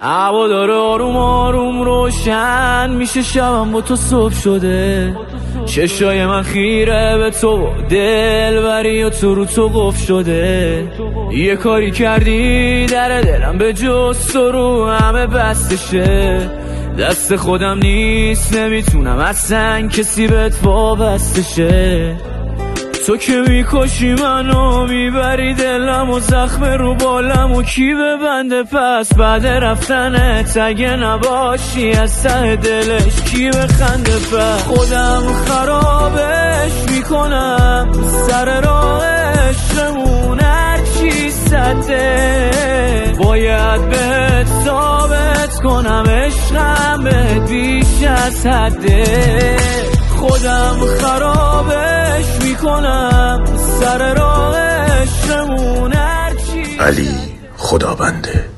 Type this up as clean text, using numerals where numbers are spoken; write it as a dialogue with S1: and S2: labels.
S1: هوا داره آروم آروم روشن میشه، شبم با تو صبح شده، چشای من خیره به تو، دلبری و تو رو تو قفل شده. یه کاری کردی در دلم به جز تو رو همه بستشه، دست خودم نیست نمیتونم اصلا کسی بهت وابستشه. تو که میکشی منو میبری دلم و زخم رو بالم و کی ببنده پس بعد رفتنت اگه نباشی از ته دلش کی بخنده پس. خودم خرابش میکنم سر راه عشقمون هرچی سده، باید بهت ثابت کنم عشقم بهت بیش از حده. خودم خرابش میکنم سر راه عشقمون هرچی.
S2: علی خدابنده.